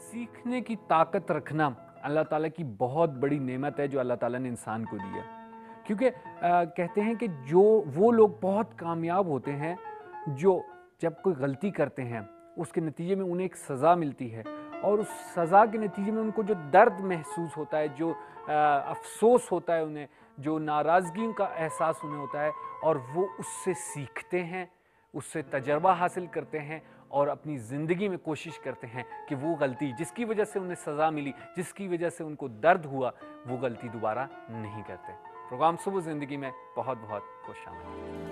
सीखने की ताकत रखना अल्लाह ताला की बहुत बड़ी नेमत है जो अल्लाह ताला ने इंसान को दी है। क्योंकि कहते हैं कि जो वो लोग बहुत कामयाब होते हैं जो जब कोई गलती करते हैं उसके नतीजे में उन्हें एक सज़ा मिलती है, और उस सज़ा के नतीजे में उनको जो दर्द महसूस होता है, जो अफसोस होता है उन्हें, जो नाराज़गी का एहसास उन्हें होता है, और वो उससे सीखते हैं, उससे तजर्बा हासिल करते हैं और अपनी ज़िंदगी में कोशिश करते हैं कि वो गलती जिसकी वजह से उन्हें सज़ा मिली, जिसकी वजह से उनको दर्द हुआ, वो गलती दोबारा नहीं करते। प्रोग्राम सुबह ज़िंदगी में बहुत बहुत खुशामदीद।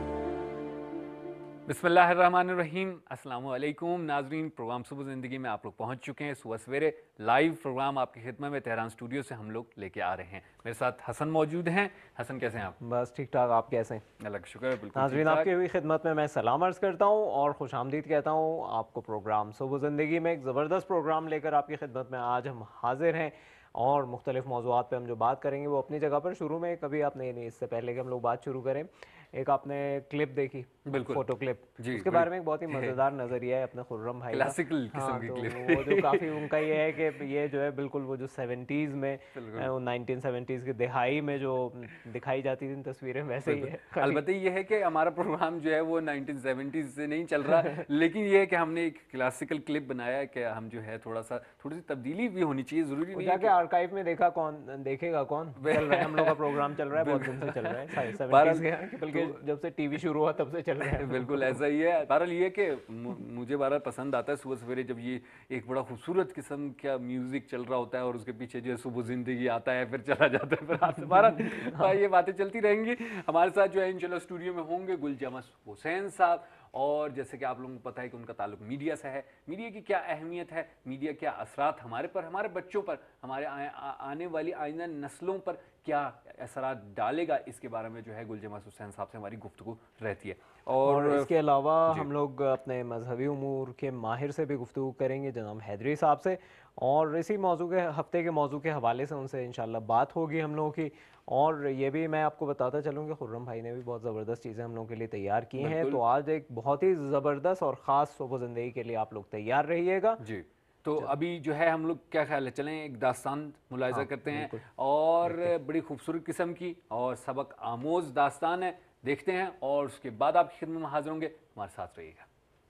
बिस्मिल्लाहिर्रहमानिर्रहीम, अस्सलाम वालेकुम नाजरीन। प्रोग्राम सुबह ज़िंदगी में आप लोग पहुंच चुके हैं। सुबह सवेरे लाइव प्रोग्राम आपकी खिदमत में तेहरान स्टूडियो से हम लोग लेके आ रहे हैं। मेरे साथ हसन मौजूद हैं। हसन, कैसे हैं आप? बस ठीक ठाक, आप कैसे हैं? अल्लाह का शुक्र है, बिल्कुल नाज़रीन, ठीक ठाक। आपकी भी खिदमत में मैं सलाम अर्ज़ करता हूँ और खुशामदीद कहता हूँ आपको। प्रोग्राम सुबह ज़िंदगी में एक ज़बरदस्त प्रोग्राम लेकर आपकी खिदमत में आज हम हाजिर हैं और मुख्तलिफ़ मौज़ूआत पे हम जो बात करेंगे वो अपनी जगह पर। शुरू में कभी आपने नहीं, इससे पहले कि हम लोग बात शुरू करें, एक आपने क्लिप देखी, बिल्कुल फ़ोटो क्लिप, जी, उसके बारे में एक बहुत ही मज़ेदार नज़रिया है अपने खुर्रम भाई का। क्लासिकल किस्म हाँ, की तो क्लिप। वो जो काफ़ी उनका ये है कि ये जो है बिल्कुल वो जो 70s में, बिल्कुल 1970s की दिहाई में जो दिखाई जाती थी तस्वीरें, वैसे ही है। अलबत्ते ये है कि हमारा प्रोग्राम जो है वो 1970s से नहीं चल रहा, लेकिन ये है कि हमने एक क्लासिकल क्लिप बनाया है कि हम जो है थोड़ी सी तबदीली भी होनी चाहिए, ज़रूरी वो नहीं है जाके कि आर्काइव में देखा, कौन देखेगा, कौन चल रहा है, हम लोग का प्रोग्राम चल रहा है, बहुत दिन से चल रहा है, 70s बहरहाल के, बल्कि जब से टीवी शुरू हुआ तब से चल रहा है। बिल्कुल ऐसा ही है। बहरहाल ये है कि मुझे बहरहाल पसंद आता है सुबह सवेरे जब ये एक बड़ा खूबसूरत किस्म का म्यूज़िक चल रहा होता है और उसके पीछे जो है सुबह ज़िंदगी आता है, फिर चला जाता है, फिर रात से बहरहाल ये बातें चलती रहेंगी। हमारे साथ जो है इंशाल्लाह स्टूडियो में होंगे गुलजमा हुसैन साहब, और जैसे कि आप लोगों को पता है कि उनका ताल्लुक मीडिया से है। मीडिया की क्या अहमियत है, मीडिया क्या असरात हमारे पर, हमारे बच्चों पर, हमारे आने वाली आइंदा नस्लों पर क्या असरात डालेगा, इसके बारे में जो है गुलजमा हुसैन साहब से हमारी गुफ्तगू रहती है। और और इसके अलावा जी हम लोग अपने मजहबी उमूर के माहिर से भी गुफ्तगू करेंगे, जनाब हैदरी साहब से, और इसी मौजू के हफ्ते के मौजू के हवाले से उनसे इंशाल्लाह बात होगी हम लोगों की। और ये भी मैं आपको बताता चलूँ कि खुर्रम भाई ने भी बहुत ज़बरदस्त चीज़ें हम लोगों के लिए तैयार की हैं, बिल्कुल तो आज एक बहुत ही ज़बरदस्त और ख़ास सुबह ज़िंदगी के लिए आप लोग तैयार रहिएगा। जी। तो अभी जो है हम लोग क्या ख्याल है, चलें एक दास्तान मुलाहिज़ा हाँ करते हैं, बिल्कुल, और देखते हैं। बड़ी खूबसूरत किस्म की और सबक आमोज़ दास्तान है, देखते हैं और उसके बाद आपकी खिदमत में हाजिर होंगे। हमारे साथ रहिएगा।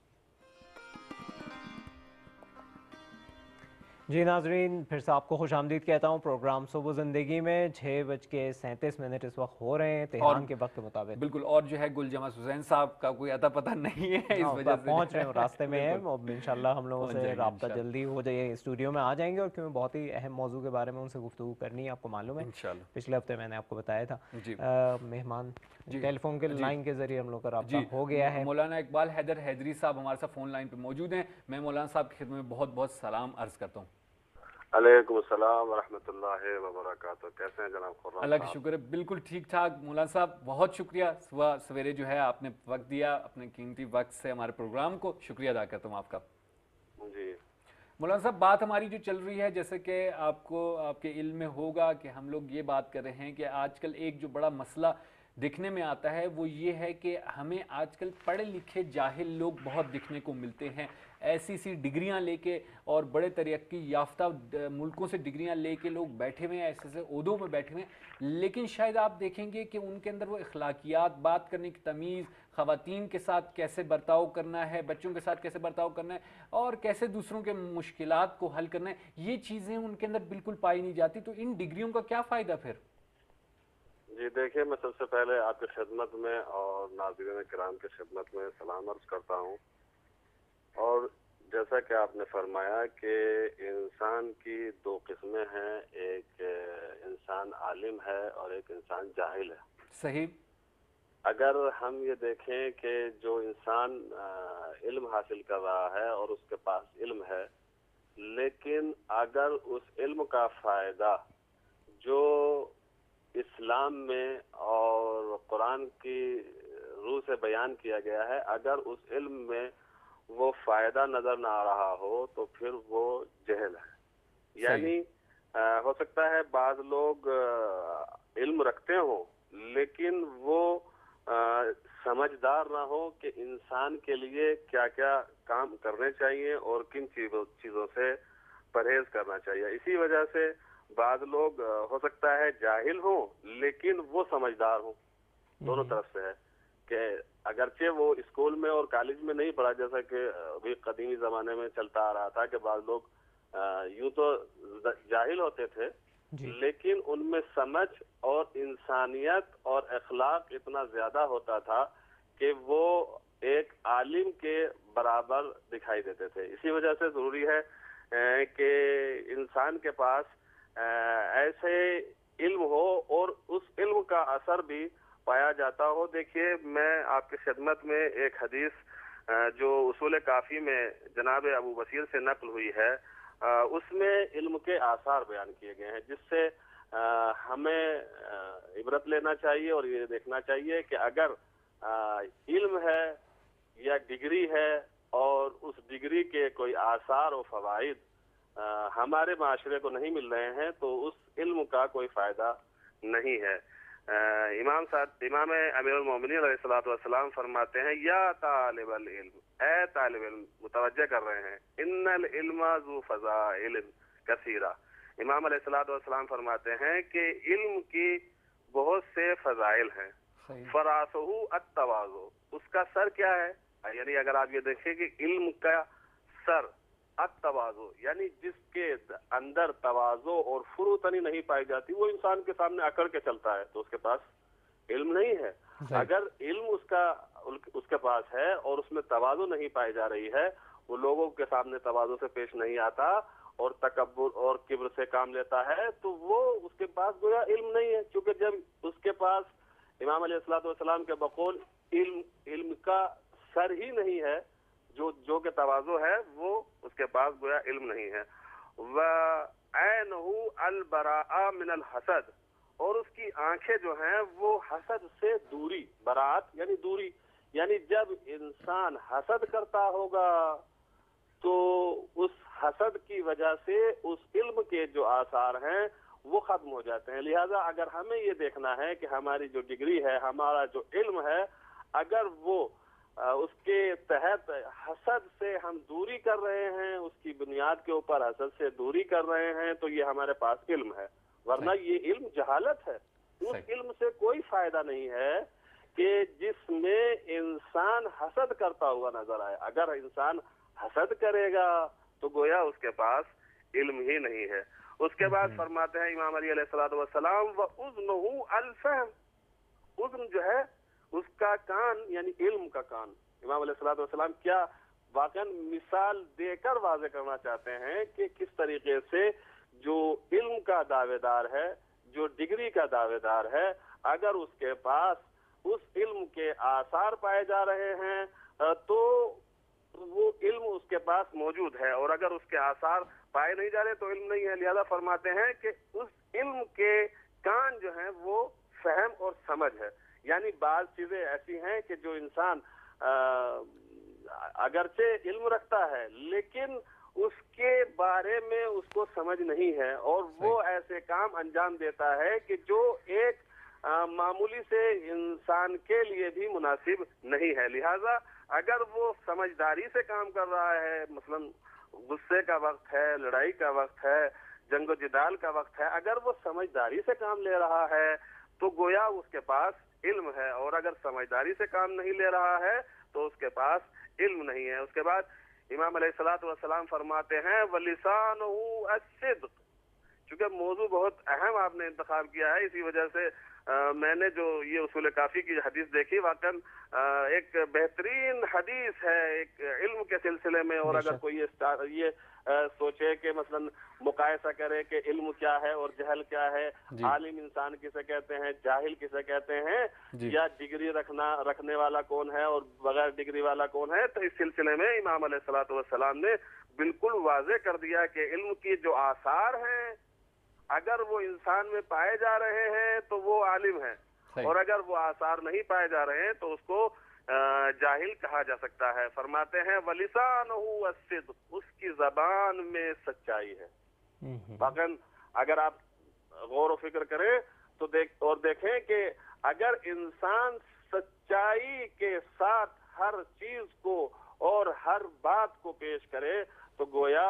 जी नाजरीन, फिर से आपको खुशामदीद कहता हूँ। प्रोग्राम सुबह ज़िंदगी में 6:37 इस वक्त हो रहे हैं तेहरान और के वक्त के मुताबिक। बिल्कुल, और जो है गुलजमा हुसैन साहब का कोई अता पता नहीं है, इस वजह से जो पहुंच रहे है हैं, रास्ते में है, बिल्कुल अब इंशाल्लाह हम लोगों पहुंच से जाएंगे रब्ता इंशाल्लाह। जल्दी हो जाए, स्टूडियो में आ जाएंगे, और क्योंकि बहुत ही अहम मौजू के बारे में उनसे गुफ्तगू करनी है, आपको मालूम है इंशाल्लाह पिछले हफ्ते मैंने आपको बताया था। जी मेहमान जी टेलीफोन के जी लाइन के ज़रिए हम लोग का रब्ता जी। हो गया है। मौलाना इकबाल हैदर हैदरी साहब हमारे साथ फ़ोन लाइन पे मौजूद हैं। मैं मौलाना साहब की खिदमत में बहुत बहुत सलाम अर्ज़ करता हूँ। अलैकुम अस्सलाम व रहमतुल्लाहि व बरकातहू। कैसे हैं जनाब खुर्रम अल्लाह का साहब? शुक्र है, बिल्कुल ठीक ठाक। मौलाना साहब बहुत शुक्रिया, सुबह सवेरे जो है आपने वक्त दिया, अपने कीमती वक्त से हमारे प्रोग्राम को, शुक्रिया अदा करता हूँ आपका। जी मौलाना साहब, बात हमारी जो चल रही है, जैसे कि आपको आपके इल्म में होगा कि हम लोग ये बात कर रहे हैं कि आजकल एक जो बड़ा मसला दिखने में आता है वो ये है कि हमें आजकल पढ़े लिखे जाहिल लोग बहुत दिखने को मिलते हैं। ऐसी सी डिग्रियां लेके और बड़े तरक्की याफ्ता मुल्कों से डिग्रियां लेके लोग बैठे हुए हैं, ऐसे ऐसे ओहदों में बैठे हुए हैं, लेकिन शायद आप देखेंगे कि उनके अंदर वो इखलाकियात, बात करने की तमीज़, ख़वातीन के साथ कैसे बर्ताव करना है, बच्चों के साथ कैसे बर्ताव करना है, और कैसे दूसरों के मुश्किलात को हल करना है, ये चीज़ें उनके अंदर बिल्कुल पाई नहीं जाती। तो इन डिग्रियों का क्या फ़ायदा फिर? जी, देखिए, मैं सबसे पहले आपकी खिदमत में और नाज़रीन किराम की खिदमत में सलाम अर्ज़ करता हूँ। और जैसा कि आपने फरमाया कि इंसान की दो किस्में हैं, एक इंसान आलिम है और एक इंसान जाहिल है। सही। अगर हम ये देखें कि जो इंसान इल्म हासिल कर रहा है और उसके पास इल्म है, लेकिन अगर उस इल्म का फ़ायदा जो इस्लाम में और कुरान की रूह से बयान किया गया है, अगर उस इल्म में वो फ़ायदा नज़र ना आ रहा हो तो फिर वो जहल है। यानी हो सकता है बाज़ लोग इल्म रखते हों लेकिन वो समझदार ना हो कि इंसान के लिए क्या क्या काम करने चाहिए और किन चीज़ों से پرہیز کرنا چاہیے. اسی وجہ سے بعض لوگ ہو سکتا ہے جاہل ہوں لیکن وہ سمجھدار ہوں. دونوں طرف سے ہے کہ اگرچہ وہ اسکول میں اور کالج میں نہیں پڑھا, جیسا کہ ابھی قدیمی زمانے میں چلتا آ رہا تھا کہ بعض لوگ یوں تو جاہل ہوتے تھے لیکن ان میں سمجھ اور انسانیت اور اخلاق اتنا زیادہ ہوتا تھا کہ وہ ایک عالم کے برابر دکھائی دیتے تھے. اسی وجہ سے ضروری ہے کہ انسان کے پاس ایسے علم ہو اور اس علم کا اثر بھی پایا جاتا ہو. دیکھیے میں آپ کی خدمت میں ایک حدیث جو اصول کافی میں جناب ابو بصیر سے نقل ہوئی ہے, اس میں علم کے آثار بیان کیے گئے ہیں, جس سے ہمیں عبرت لینا چاہیے اور یہ دیکھنا چاہیے کہ اگر علم ہے یا ڈگری ہے اور اس ڈگری کے کوئی آثار و فوائد ہمارے معاشرے کو نہیں مل رہے ہیں تو اس علم کا کوئی فائدہ نہیں ہے. امام امیر المومنین علیہ الصلوۃ والسلام فرماتے ہیں یا طالب العلم, اے طالب علم, متوجہ کر رہے ہیں, ان العلم ذو فضائل کثیرہ. امام علیہ الصلوۃ والسلام فرماتے ہیں کہ علم کی بہت سے فضائل ہیں. فراسہ التواضع, اس کا سر کیا ہے؟ یعنی اگر آپ یہ دیکھیں کہ علم کا سر التواضع, یعنی جس کے اندر تواضع اور فروتنی نہیں پائی جاتی وہ انسان کے سامنے اکڑ کے چلتا ہے تو اس کے پاس علم نہیں ہے. اگر علم اس کے پاس ہے اور اس میں تواضع نہیں پائی جا رہی ہے, وہ لوگوں کے سامنے تواضع سے پیش نہیں آتا اور تکبر اور کبر سے کام لیتا ہے, تو وہ اس کے پاس گویا علم نہیں ہے. کیونکہ جب اس کے پاس امام علیہ الصلوۃ والسلام کے بقول علم کا سر ہی نہیں ہے, جو کہ تواضع ہے, وہ اس کے پاس گویا علم نہیں ہے. وَعَيْنُهُ الْبَرَاءَ مِنَ الْحَسَدِ, اور اس کی آنکھیں جو ہیں وہ حسد سے دوری, براءت یعنی دوری, یعنی جب انسان حسد کرتا ہوگا تو اس حسد کی وجہ سے اس علم کے جو آثار ہیں وہ ختم ہو جاتے ہیں. لہذا اگر ہمیں یہ دیکھنا ہے کہ ہماری جو ڈگری ہے, ہمارا جو علم ہے, اگر وہ اس کے تحت حسد سے ہم دوری کر رہے ہیں, اس کی بنیاد کے اوپر حسد سے دوری کر رہے ہیں, تو یہ ہمارے پاس علم ہے. ورنہ یہ علم جہالت ہے. اس علم سے کوئی فائدہ نہیں ہے کہ جس میں انسان حسد کرتا ہوا نظر آئے. اگر انسان حسد کرے گا تو گویا اس کے پاس علم ہی نہیں ہے. اس کے بعد فرماتے ہیں امام علی علیہ الصلوۃ والسلام وَأُذْنُهُ الْفَهْمُ, اذن جو ہے اس کا کان یعنی علم کا کان. امام علیہ الصلوۃ والسلام کیا واقعا مثال دے کر واضح کرنا چاہتے ہیں کہ کس طریقے سے جو علم کا دعوے دار ہے, جو ڈگری کا دعوے دار ہے, اگر اس کے پاس اس علم کے آثار پائے جا رہے ہیں تو وہ علم اس کے پاس موجود ہے, اور اگر اس کے آثار پائے نہیں جا رہے تو علم نہیں ہے. لہذا فرماتے ہیں کہ اس علم کے کان جو ہیں وہ فہم اور سمجھ ہے. یعنی بعض چیزیں ایسی ہیں کہ جو انسان اگرچہ علم رکھتا ہے لیکن اس کے بارے میں اس کو سمجھ نہیں ہے, اور وہ ایسے کام انجام دیتا ہے کہ جو ایک معمولی سے انسان کے لیے بھی مناسب نہیں ہے. لہذا اگر وہ سمجھداری سے کام کر رہا ہے, مثلا غصے کا وقت ہے, لڑائی کا وقت ہے, جنگ و جدال کا وقت ہے, اگر وہ سمجھداری سے کام لے رہا ہے تو گویا اس کے پاس علم ہے, اور اگر سمجھداری سے کام نہیں لے رہا ہے تو اس کے پاس علم نہیں ہے. اس کے بعد امام علیہ الصلوۃ والسلام فرماتے ہیں وَلِسَانُهُ الصِّدْقُ, چونکہ موضوع بہت اہم آپ نے انتخاب کیا ہے, اسی وجہ سے میں نے جو یہ اصول کافی کی حدیث دیکھی واقعاً ایک بہترین حدیث ہے ایک علم کے سلسلے میں. اور اگر کوئی یہ سوچے کہ مثلا مقایسہ کرے کہ علم کیا ہے اور جہل کیا ہے, عالم انسان کسے کہتے ہیں, جاہل کسے کہتے ہیں, یا ڈگری رکھنے والا کون ہے اور بغیر ڈگری والا کون ہے, تو اس سلسلے میں امام علیہ الصلوۃ والسلام نے بالکل واضح کر دیا کہ علم کی جو آثار ہیں اگر وہ انسان میں پائے جا رہے ہیں تو وہ عالم ہے, اور اگر وہ آثار نہیں پائے جا رہے ہیں تو اس کو جاہل کہا جا سکتا ہے. فرماتے ہیں وَلِسَانُهُ الصِّدْقُ, اس کی زبان میں سچائی ہے. باقاً اگر آپ غور و فکر کریں تو دیکھیں کہ اگر انسان سچائی کے ساتھ ہر چیز کو اور ہر بات کو پیش کرے تو گویا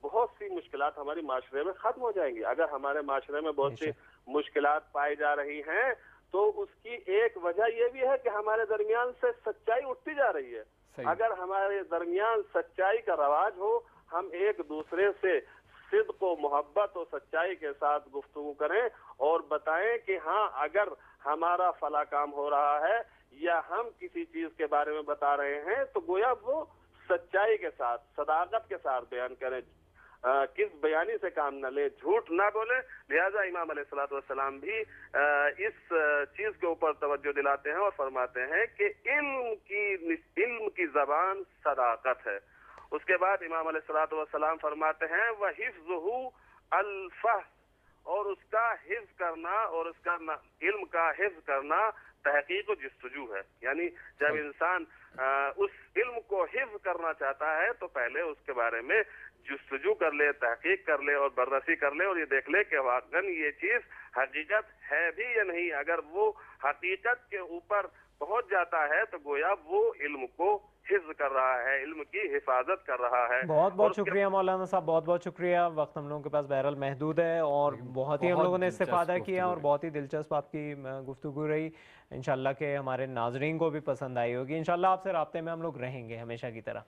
بہت سی مشکلات ہماری معاشرے میں ختم ہو جائیں گی. اگر ہمارے معاشرے میں بہت سی مشکلات پائی جا رہی ہیں تو اس کی ایک وجہ یہ بھی ہے کہ ہمارے درمیان سے سچائی اٹھتی جا رہی ہے. اگر ہمارے درمیان سچائی کا رواج ہو, ہم ایک دوسرے سے صدق و محبت و سچائی کے ساتھ گفتگو کریں اور بتائیں کہ ہاں اگر ہمارا فلاں کام ہو رہا ہے یا ہم کسی چیز کے بارے میں بتا رہے ہیں تو گویا وہ سچائی کے ساتھ, صداقت کے ساتھ بیان کریں, کس بیانی سے کام نہ لیں, جھوٹ نہ بولیں. لہذا امام علیہ الصلوۃ والسلام بھی اس چیز کے اوپر توجہ دلاتے ہیں اور فرماتے ہیں کہ علم کی زبان صداقت ہے. اس کے بعد امام علیہ الصلوۃ والسلام فرماتے ہیں وَحِفْظُهُ الْفَحْص, اور اس کا حفظ کرنا اور اس کا علم کا حفظ کرنا تحقیق و جستجو ہے. یعنی جب انسان اس علم کو حفظ کرنا چاہتا ہے تو پہلے اس کے بارے میں جستجو کر لے, تحقیق کر لے اور بررسی کر لے اور یہ دیکھ لے کہ واقعاً یہ چیز حقیقت ہے بھی یا نہیں. اگر وہ حقیقت کے اوپر پہنچ جاتا ہے تو گویا وہ علم کو حفظ کر رہا ہے, علم کی حفاظت کر رہا ہے. بہت بہت شکریہ مولانا صاحب, بہت بہت شکریہ. وقت ہم لوگوں کے پاس بہرحال محدود ہے اور بہت ہی ہم لوگوں نے استفادہ کیا اور بہت ہی دلچسپ آپ کی گفتگو رہی. انشاءاللہ کہ ہمارے ناظرین کو بھی پسند آئی ہوگی. انشاءاللہ آپ سے رابطے میں ہم لوگ رہیں گے ہمیشہ کی طرح.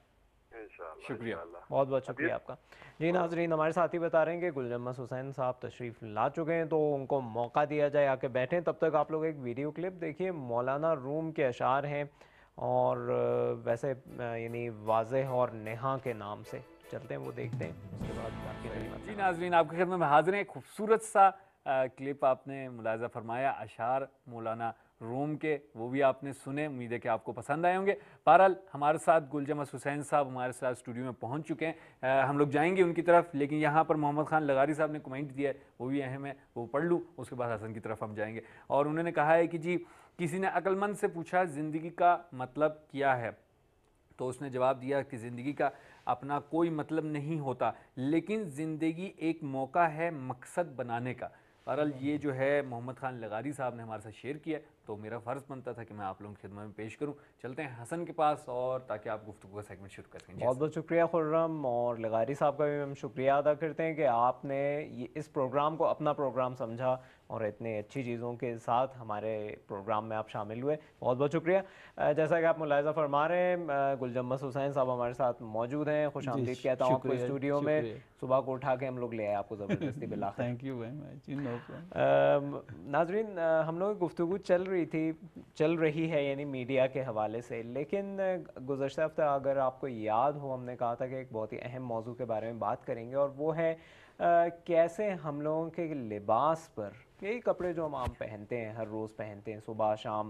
شکریہ, بہت بہت شکریہ آپ کا. جی ناظرین, ہمارے ساتھی بتا رہے ہیں کہ گلجمس حسین صاحب تشریف لا چکے ہیں تو ان کو موقع دیا جائے آ کے بیٹھیں. تب تک آپ لوگ ایک ویڈیو کلپ دیکھیے. مولانا روم کے اشعار ہیں اور ویسے یعنی واضح اور نہا کے نام سے چلتے ہیں, وہ دیکھتے ہیں. اس کے بعد جی ناظرین, آپ کی خدمت میں حاضر ہیں. خوبصورت سا کلپ آپ نے ملاحظہ فرمایا اشعار مولانا روم کے, وہ بھی آپ نے سنے. امید ہے کہ آپ کو پسند آئے ہوں گے. بہرحال ہمارے ساتھ گلجمس حسین صاحب ہمارے ساتھ اسٹوڈیو میں پہنچ چکے ہیں. ہم لوگ جائیں گے ان کی طرف, لیکن یہاں پر محمد خان لغاری صاحب نے کمنٹ دیا ہے, وہ بھی اہم ہے, وہ پڑھ لوں. اس کے بعد حسن کی طرف ہم جائیں گے. اور انہوں نے کہا ہے کہ جی کسی نے عقل مند سے پوچھا زندگی کا مطلب کیا ہے, تو اس نے جواب دیا کہ زندگی کا اپنا کوئی مطلب نہیں ہوتا, لیکن زندگی ایک موقع ہے مقصد بنانے کا. بہرحال یہ جو ہے محمد خان لغاری صاحب نے ہمارے ساتھ شیئر کیا, تو میرا فرض بنتا تھا کہ میں آپ لوگوں کی خدمت میں پیش کروں. چلتے ہیں حسن کے پاس اور تاکہ آپ گفتگو کا سیگمنٹ شروع کر سکیں. بہت بہت شکریہ خرم, اور لغاری صاحب کا بھی ہم شکریہ ادا کرتے ہیں کہ آپ نے اس پروگرام کو اپنا پروگرام سمجھا اور اتنے اچھی چیزوں کے ساتھ ہمارے پروگرام میں آپ شامل ہوئے. بہت بہت شکریہ. جیسا کہ آپ ملاحظہ فرما رہے ہیں گلجمس حسین صاحب ہمارے ساتھ موجود ہیں. خوش آمدید کہتا ہوں آپ کو اسٹوڈیو میں. صبح کو اٹھا کے ہم لوگ لے آئے آپ کو زبردستی بالآخر. Thank you very much. ناظرین, ہم لوگ گفتگو چل رہی ہے یعنی میڈیا کے حوالے سے, لیکن گزشتہ ہفتہ اگر آپ کو یاد ہو ہم نے کہا تھا کہ ایک بہت ہی اہم موضوع کے بارے میں بات کریں گے, اور وہ ہے کیسے ہم لوگوں کے لباس پر, یہی کپڑے جو ہم عام پہنتے ہیں, ہر روز پہنتے ہیں, صبح شام,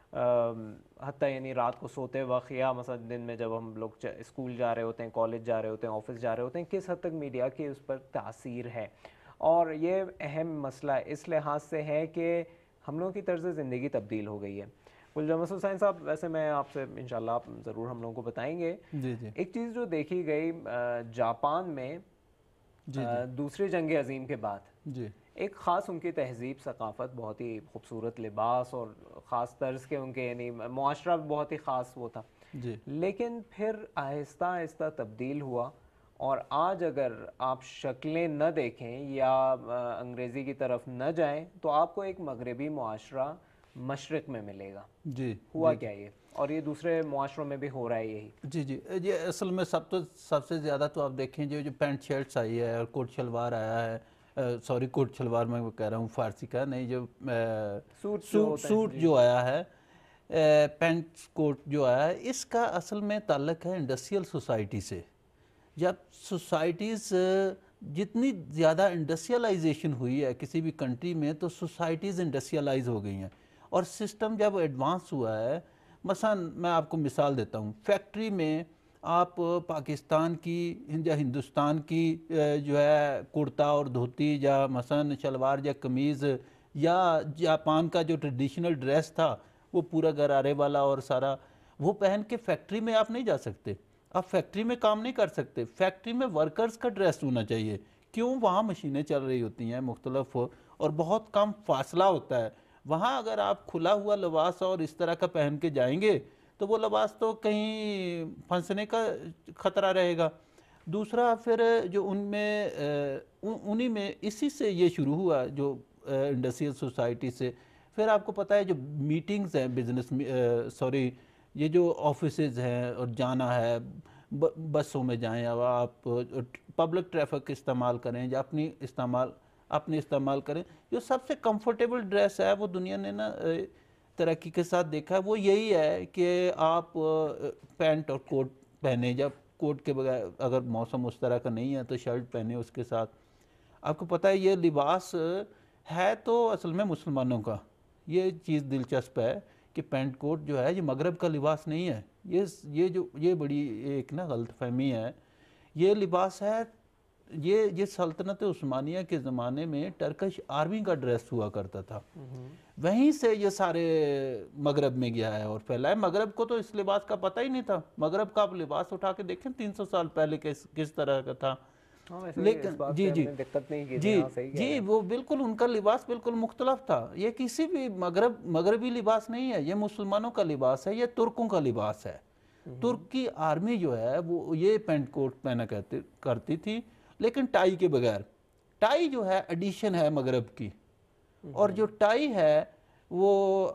حتیٰ یعنی رات کو سوتے وقت یا مثلا دن میں جب ہم لوگ اسکول جا رہے ہوتے ہیں, کالج جا رہے ہوتے ہیں, آفس جا رہے ہوتے ہیں, کس حد تک میڈیا کی اس پر تاثیر ہے. اور یہ اہم مسئلہ اس لحاظ سے ہے کہ ہم لوگوں کی طرز زندگی تبدیل ہو گئی ہے. گلجمس حسین صاحب, ویسے میں آپ سے انشاءاللہ آپ ضرور ہم لوگوں کو بتائیں گے. جی جی. ایک چیز جو دیکھی گئی جاپان میں دوسری جنگ عظیم کے بعد, جی, ایک خاص ان کی تہذیب, ثقافت, بہت ہی خوبصورت لباس اور خاص طرز کے ان کے یعنی معاشرہ بہت ہی خاص وہ تھا. جی. لیکن پھر آہستہ آہستہ تبدیل ہوا, اور آج اگر آپ شکلیں نہ دیکھیں یا انگریزی کی طرف نہ جائیں تو آپ کو ایک مغربی معاشرہ مشرق میں ملے گا. جی. ہوا کیا یہ, اور یہ دوسرے معاشروں میں بھی ہو رہا ہے یہی. جی جی. یہ اصل میں سب سے زیادہ تو آپ دیکھیں جو پینٹ شرٹس آئی ہے اور کوٹ شلوار آیا ہے, سوری کوٹ شلوار میں کہہ رہا ہوں فارسی کا نہیں, جو سوٹ جو آیا ہے, پینٹ کوٹ جو آیا ہے, اس کا اصل میں تعلق ہے انڈسٹریل سوسائٹی سے. جب سوسائٹیز جتنی زیادہ انڈسٹریلائزیشن ہوئی ہے کسی بھی کنٹری میں, تو سوسائٹیز انڈسٹریلائز ہو گئی ہیں, اور سسٹم جب ایڈوانس ہوا ہے, مثلا میں آپ کو مثال دیتا ہوں, فیکٹری میں آپ پاکستان کی یا ہندوستان کی جو ہے کرتا اور دھوتی یا مثلا شلوار یا قمیض, یا جاپان کا جو ٹریڈیشنل ڈریس تھا وہ پورا غرارے والا اور سارا, وہ پہن کے فیکٹری میں آپ نہیں جا سکتے. آپ فیکٹری میں کام نہیں کر سکتے. فیکٹری میں ورکرز کا ڈریس ہونا چاہیے. کیوں؟ وہاں مشینیں چل رہی ہوتی ہیں مختلف, اور بہت کم فاصلہ ہوتا ہے. وہاں اگر آپ کھلا ہوا لباس اور اس طرح کا پہن کے جائیں گے تو وہ لباس تو کہیں پھنسنے کا خطرہ رہے گا. دوسرا پھر جو ان میں انہی میں اسی سے یہ شروع ہوا جو انڈسٹریل سوسائٹی سے. پھر آپ کو پتہ ہے جو میٹنگز ہیں بزنس سوری یہ جو آفیسز ہیں اور جانا ہے بسوں میں جائیں یا آپ پبلک ٹریفک استعمال کریں یا اپنی استعمال کریں, جو سب سے کمفرٹیبل ڈریس ہے وہ دنیا نے نا ترقی کے ساتھ دیکھا ہے وہ یہی ہے کہ آپ پینٹ اور کوٹ پہنے, جب کوٹ کے بغیر اگر موسم اس طرح کا نہیں ہے تو شرٹ پہنے اس کے ساتھ. آپ کو پتہ ہے یہ لباس ہے تو اصل میں مسلمانوں کا, یہ چیز دلچسپ ہے کہ پینٹ کوٹ جو ہے یہ مغرب کا لباس نہیں ہے, یہ بڑی ایک نا غلط فہمی ہے. یہ لباس ہے یہ سلطنت عثمانیہ کے زمانے میں ٹرکش آرمی کا ڈریس ہوا کرتا تھا, وہیں سے یہ سارے مغرب میں گیا ہے اور پھیلا ہے. مغرب کو تو اس لباس کا پتہ ہی نہیں تھا. مغرب کا آپ لباس اٹھا کے دیکھیں 300 سال پہلے کس طرح کا تھا. لیکن جی وہ بالکل ان کا لباس بالکل مختلف تھا. یہ کسی بھی مغربی لباس نہیں ہے, یہ مسلمانوں کا لباس ہے, یہ ترکوں کا لباس ہے. ترک کی آرمی جو ہے وہ یہ پینٹ کوٹ پہنا کرتی تھی لیکن ٹائی کے بغیر. ٹائی جو ہے ایڈیشن ہے مغرب کی, اور جو ٹائی ہے وہ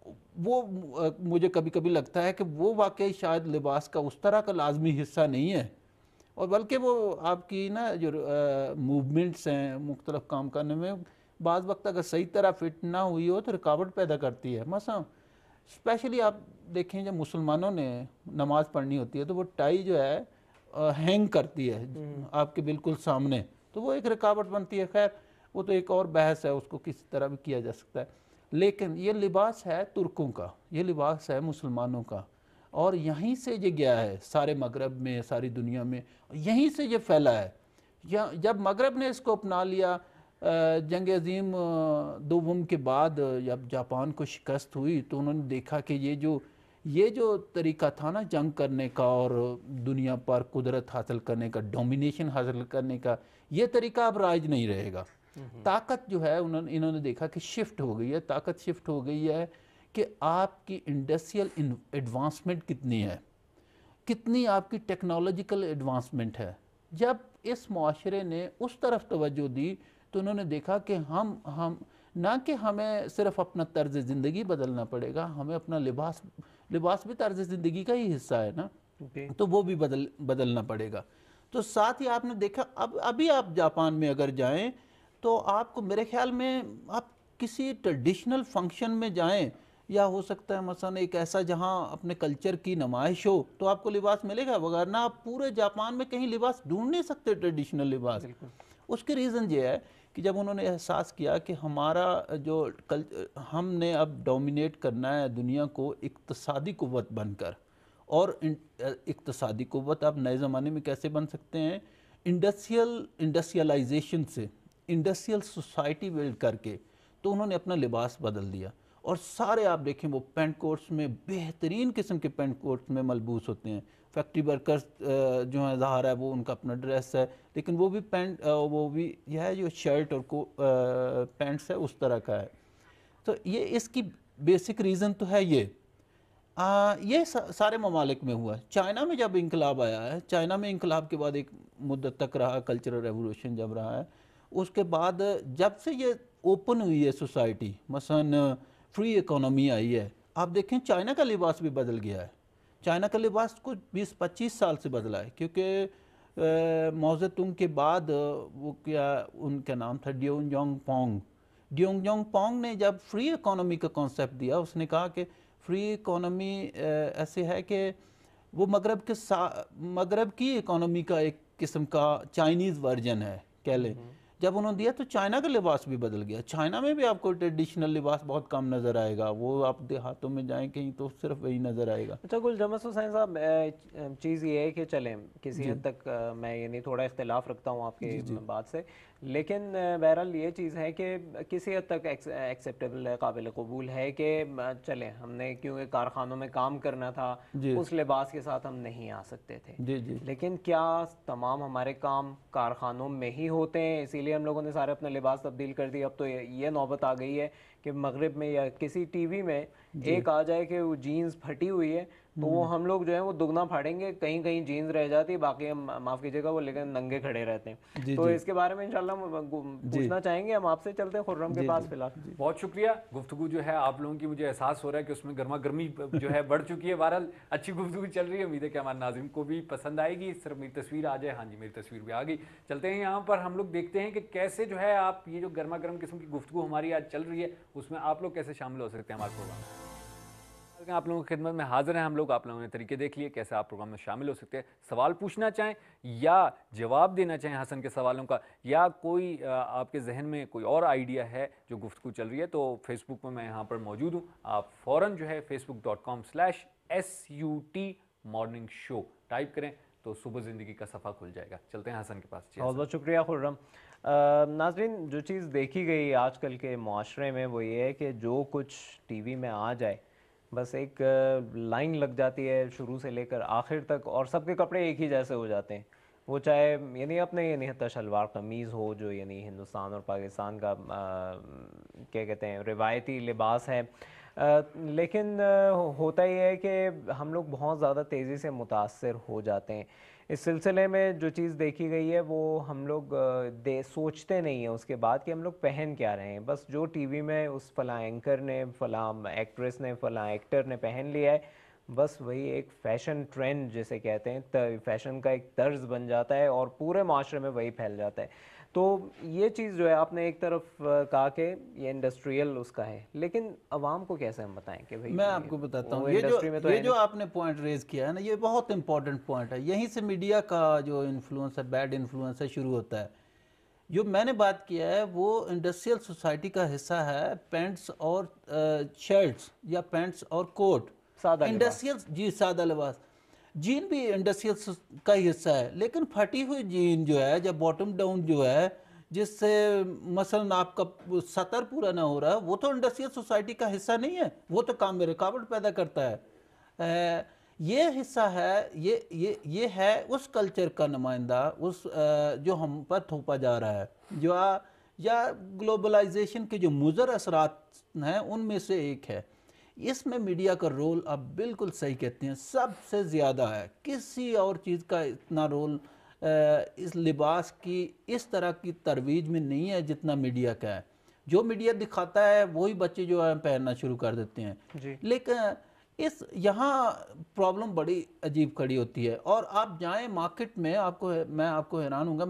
مجھے کبھی کبھی لگتا ہے کہ وہ واقعی شاید لباس کا اس طرح کا لازمی حصہ نہیں ہے, اور بلکہ وہ آپ کی نا جو موومنٹس ہیں مختلف کام کرنے میں بعض وقت اگر صحیح طرح فٹ نہ ہوئی ہو تو رکاوٹ پیدا کرتی ہے. مثلا اسپیشلی آپ دیکھیں جب مسلمانوں نے نماز پڑھنی ہوتی ہے تو وہ ٹائی جو ہے ہینگ کرتی ہے آپ کے بالکل سامنے, تو وہ ایک رکاوٹ بنتی ہے. خیر وہ تو ایک اور بحث ہے, اس کو کسی طرح بھی کیا جا سکتا ہے. لیکن یہ لباس ہے ترکوں کا, یہ لباس ہے مسلمانوں کا, اور یہیں سے یہ گیا ہے سارے مغرب میں, ساری دنیا میں, یہیں سے یہ پھیلا ہے. جب مغرب نے اس کو اپنا لیا جنگ عظیم دوم کے بعد جب جاپان کو شکست ہوئی تو انہوں نے دیکھا کہ یہ جو طریقہ تھا نا جنگ کرنے کا اور دنیا پر قدرت حاصل کرنے کا, ڈومینیشن حاصل کرنے کا, یہ طریقہ اب رائج نہیں رہے گا. طاقت جو ہے انہوں نے دیکھا کہ شفٹ ہو گئی ہے, طاقت شفٹ ہو گئی ہے کہ آپ کی انڈسٹریل ایڈوانسمنٹ کتنی ہے, کتنی آپ کی ٹیکنالوجیکل ایڈوانسمنٹ ہے. جب اس معاشرے نے اس طرف توجہ دی تو انہوں نے دیکھا کہ ہم نہ کہ ہمیں صرف اپنا طرز زندگی بدلنا پڑے گا, ہمیں اپنا لباس بھی طرز زندگی کا ہی حصہ ہے نا, تو وہ بھی بدلنا پڑے گا. تو ساتھ ہی آپ نے دیکھا ابھی آپ جاپان میں اگر جائیں تو آپ کو میرے خیال میں آپ کسی ٹریڈیشنل فنکشن میں جائیں یا ہو سکتا ہے مثلا ایک ایسا جہاں اپنے کلچر کی نمائش ہو تو آپ کو لباس ملے گا, وگرنہ آپ پورے جاپان میں کہیں لباس ڈھونڈ نہیں سکتے ٹریڈیشنل لباس. اس کی ریزن یہ ہے کہ جب انہوں نے احساس کیا کہ ہم نے اب ڈومینیٹ کرنا ہے دنیا کو اقتصادی قوت بن کر, اور اقتصادی قوت آپ نئے زمانے میں کیسے بن سکتے ہیں, انڈسٹریلائزیشن سے, انڈسٹریل سوسائٹی بلڈ کر کے. تو انہوں نے اپنا لباس بدل دیا, اور سارے آپ دیکھیں وہ پینٹ کوٹس میں بہترین قسم کے پینٹ کوٹس میں ملبوس ہوتے ہیں. فیکٹری ورکرز جو ہیں ظاہر ہے وہ ان کا اپنا ڈریس ہے, لیکن وہ بھی یہ ہے جو شرٹ اور پینٹس ہے اس طرح کا ہے. تو یہ اس کی بیسک ریزن تو ہے یہ سارے ممالک میں ہوا ہے. چائنا میں جب انقلاب آیا ہے, چائنا میں انقلاب کے بعد ایک مدت تک رہا, کلچرل ریولوشن جب رہا ہے, اس کے بعد جب سے یہ اوپن ہوئی ہے سوسائٹی, مثلا فری اکانومی آئی ہے, آپ دیکھیں چائنا کا لباس بھی بدل گیا ہے. چائنا کا لباس کچھ 20-25 سال سے بدلا ہے, کیونکہ ماؤ زے تونگ کے بعد وہ ان کا نام تھا ڈیونگ جونگ پونگ نے جب فری اکانومی کا کانسیپٹ دیا, اس نے کہا کہ فری اکانومی ایسے ہے کہ وہ مغرب کی اکانومی کا ایک قسم کا چائنیز ورژن ہے کہہ لیں. جب انہوں نے دیا تو چائنا کا لباس بھی بدل گیا. چائنا میں بھی آپ کو ٹریڈیشنل لباس بہت کم نظر آئے گا, وہ آپ دیہاتوں میں جائیں کہیں تو صرف وہی نظر آئے گا. اچھا گل جمس حسین صاحب, چیز یہ ہے کہ چلیں کسی حد تک میں یعنی تھوڑا اختلاف رکھتا ہوں آپ کے بات سے, لیکن بہرحال یہ چیز ہے کہ کسی حد تک ایکسیپٹیبل ہے, قابل قبول ہے کہ چلیں ہم نے کیونکہ کارخانوں میں کام کرنا تھا اس لباس کے ساتھ ہم نہیں آ سکتے تھے, لیکن کیا تمام ہمارے کام کارخانوں میں ہی ہوتے ہیں اسی لیے ہم لوگوں نے سارے اپنا لباس تبدیل کر دیا؟ اب تو یہ نوبت آ گئی ہے کہ مغرب میں یا کسی ٹی وی میں ایک آ جائے کہ وہ جینز پھٹی ہوئی ہے تو وہ ہم لوگ جو ہے وہ دگنا پھاڑیں گے, کہیں کہیں جینز رہ جاتی ہے, باقی ہم معاف کیجیے گا وہ لیکن ننگے کھڑے رہتے ہیں. تو اس کے بارے میں انشاءاللہ پوچھنا چاہیں گے ہم آپ سے. چلتے ہیں خرم کے پاس فی الحال. بہت شکریہ. گفتگو جو ہے آپ لوگوں کی مجھے احساس ہو رہا ہے کہ اس میں گرما گرمی جو ہے بڑھ چکی ہے. بہرحال اچھی گفتگو چل رہی ہے, امید ہے کہ ہمارے ناظرین کو بھی پسند آئے گی. صرف میری تصویر آ جائے. ہاں جی میری تصویر بھی آ گئی. چلتے ہیں یہاں پر ہم لوگ دیکھتے ہیں کہ کیسے جو ہے آپ یہ جو گرما گرم قسم کی گفتگو ہماری آج چل رہی ہے اس میں آپ لوگ کیسے شامل ہو سکتے ہیں ہمارے پروگرام میں. آپ لوگوں کی خدمت میں حاضر ہیں ہم لوگ. آپ لوگوں نے طریقے دیکھ لیے کیسے آپ پروگرام میں شامل ہو سکتے ہیں. سوال پوچھنا چاہیں یا جواب دینا چاہیں حسن کے سوالوں کا, یا کوئی آپ کے ذہن میں کوئی اور آئیڈیا ہے جو گفتگو چل رہی ہے, تو فیس بک میں ہاں پر موجود ہوں. آپ فوراً جو ہے facebook.com/SUT morning show ٹائپ کریں تو صبح زندگی کا صفحہ کھل جائے گا. چلتے ہیں حسن کے پاس. بہت بہت شکریہ خرم. ناظرین, جو چیز دیکھی گئی آج کل کے معاشرے میں وہ یہ ہے کہ جو کچھ ٹی وی میں آ جائے بس ایک لائن لگ جاتی ہے شروع سے لے کر آخر تک, اور سب کے کپڑے ایک ہی جیسے ہو جاتے ہیں. وہ چاہے یعنی اپنے یعنی حتی شلوار قمیض ہو جو یعنی ہندوستان اور پاکستان کا کیا کہتے ہیں روایتی لباس ہے, لیکن ہوتا یہ ہے کہ ہم لوگ بہت زیادہ تیزی سے متاثر ہو جاتے ہیں. اس سلسلے میں جو چیز دیکھی گئی ہے وہ ہم لوگ سوچتے نہیں ہیں اس کے بعد کہ ہم لوگ پہن کیا رہے ہیں. بس جو ٹی وی میں اس فلاں اینکر نے, فلاں ایکٹریس نے, فلاں ایکٹر نے پہن لیا ہے, بس وہی ایک فیشن ٹرینڈ جسے کہتے ہیں, فیشن کا ایک طرز بن جاتا ہے اور پورے معاشرے میں وہی پھیل جاتا ہے. تو یہ چیز جو ہے آپ نے ایک طرف کہا کہ یہ انڈسٹریل اس کا ہے, لیکن عوام کو کیسے ہم بتائیں کہ بھائی میں آپ کو بتاتا ہوں, یہ جو آپ نے پوائنٹ ریز کیا ہے نا, یہ بہت امپورٹنٹ پوائنٹ ہے. یہیں سے میڈیا کا جو انفلوئنس ہے, بیڈ انفلوئنس ہے, شروع ہوتا ہے. جو میں نے بات کیا ہے وہ انڈسٹریل سوسائٹی کا حصہ ہے. پینٹس اور شرٹس یا پینٹس اور کوٹ, انڈسٹریل, جی سادہ لباس. جین بھی انڈسٹریل کا ہی حصہ ہے, لیکن پھٹی ہوئی جین جو ہے یا باٹم ڈاؤن جو ہے جس سے مثلا آپ کا سطر پورا نہ ہو رہا, وہ تو انڈسٹریل سوسائٹی کا حصہ نہیں ہے. وہ تو کام میں رکاوٹ پیدا کرتا ہے. یہ حصہ ہے, یہ ہے اس کلچر کا نمائندہ, اس جو ہم پر تھوپا جا رہا ہے, جو یا گلوبلائزیشن کے جو مضر اثرات ہیں ان میں سے ایک ہے. اس میں میڈیا کا رول آپ بالکل صحیح کہتے ہیں, سب سے زیادہ ہے. کسی اور چیز کا اتنا رول اس لباس کی اس طرح کی ترویج میں نہیں ہے جتنا میڈیا کا ہے. جو میڈیا دکھاتا ہے وہی بچے جو ہے پہننا شروع کر دیتے ہیں. لیکن یہاں پرابلم بڑی عجیب کھڑی ہوتی ہے. اور آپ جائیں مارکیٹ میں, میں آپ کو حیران ہوں گا,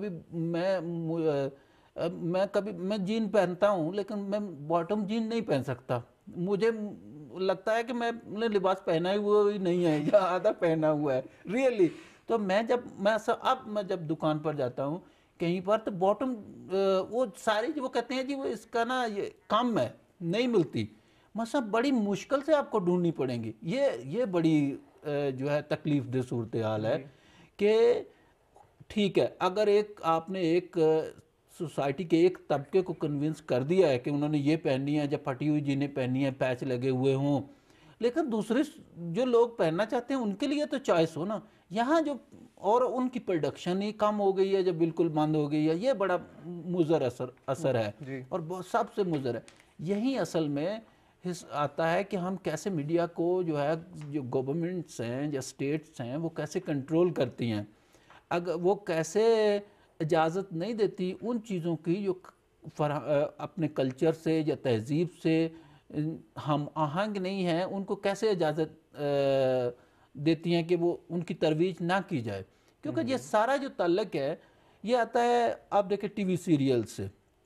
میں جین پہنتا ہوں لیکن میں باٹم جین نہیں پہن سکتا. مجھے لگتا ہے کہ میں نے لباس پہنا ہی نہیں ہے یا آدھا پہنا ہوا ہے ریئلی. تو میں جب دکان پر جاتا ہوں کہیں پر تو باٹم وہ ساری جو وہ کہتے ہیں جی وہ اس کا نا یہ کم ہے, نہیں ملتی. مثلا بڑی مشکل سے آپ کو ڈھونڈنی پڑیں گی. یہ بڑی جو ہے تکلیف دہ صورتحال ہے کہ ٹھیک ہے اگر آپ نے ایک سوسائٹی کے ایک طبقے کو کنونس کر دیا ہے کہ انہوں نے یہ پہننی ہے, جب پھٹی ہوئی جینیں پہننی ہیں, پیچ لگے ہوئے ہوں, لیکن دوسرے جو لوگ پہننا چاہتے ہیں ان کے لیے تو چوائس ہو نا. یہاں جو اور ان کی پروڈکشن ہی کم ہو گئی ہے, جب بالکل بند ہو گئی ہے, یہ بڑا مضر اثر ہے اور سب سے مضر ہے. یہی اصل میں آتا ہے کہ ہم کیسے میڈیا کو جو ہے جو گورنمنٹس ہیں یا اسٹیٹس ہیں وہ کیسے کنٹرول کرتی ہیں. اگر وہ کیسے اجازت نہیں دیتی ان چیزوں کی جو اپنے کلچر سے یا تہذیب سے ہم آہنگ نہیں ہیں, ان کو کیسے اجازت دیتی ہیں کہ وہ ان کی ترویج نہ کی جائے. کیونکہ یہ سارا جو تعلق ہے یہ آتا ہے آپ دیکھیں ٹی وی سیریل سے,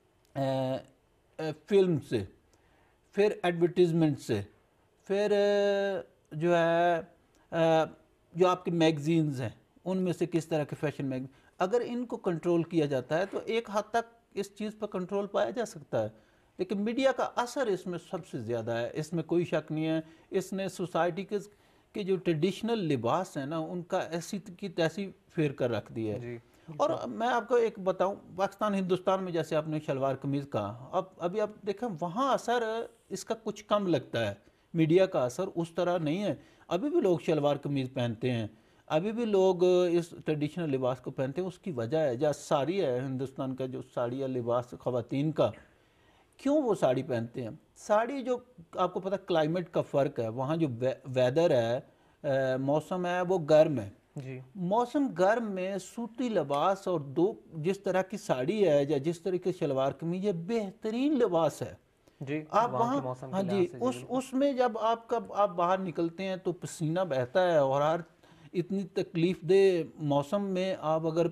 فلم سے, پھر ایڈورٹیزمنٹ سے, پھر جو ہے جو آپ کے میگزینز ہیں ان میں سے کس طرح کے فیشن میگزین, اگر ان کو کنٹرول کیا جاتا ہے تو ایک حد تک اس چیز پر کنٹرول پایا جا سکتا ہے. لیکن میڈیا کا اثر اس میں سب سے زیادہ ہے, اس میں کوئی شک نہیں ہے. اس نے سوسائٹی کے جو ٹریڈیشنل لباس ہیں نا ان کا ایسی کی تیسی پھیر کر رکھ دی ہے. اور میں آپ کو ایک بتاؤں, پاکستان ہندوستان میں جیسے آپ نے شلوار قمیض کہا, ابھی آپ دیکھیں وہاں اثر اس کا کچھ کم لگتا ہے, میڈیا کا اثر اس طرح نہیں ہے. ابھی بھی لوگ شلوار قمیض پہنتے ہیں, ابھی بھی لوگ اس ٹریڈیشنل لباس کو پہنتے ہیں. اس کی وجہ ہے یا ساری ہے ہندوستان کا جو ساڑی یا لباس خواتین کا, کیوں وہ ساڑی پہنتے ہیں؟ ساڑی جو آپ کو پتہ کلائمیٹ کا فرق ہے، وہاں جو ویدر ہے، موسم ہے وہ گرم ہے. جی موسم گرم میں سوتی لباس اور جس طرح کی ساڑی ہے یا جس طرح کی شلوار قمیض، یہ بہترین لباس ہے. جی آپ وہاں وہاں کے موسم ہاں کے جی، لحاظ سے، جی بالکل. اس میں جب آپ باہر نکلتے ہیں تو پسینہ بہتا ہے، اور ہر اتنی تکلیف دہ موسم میں آپ اگر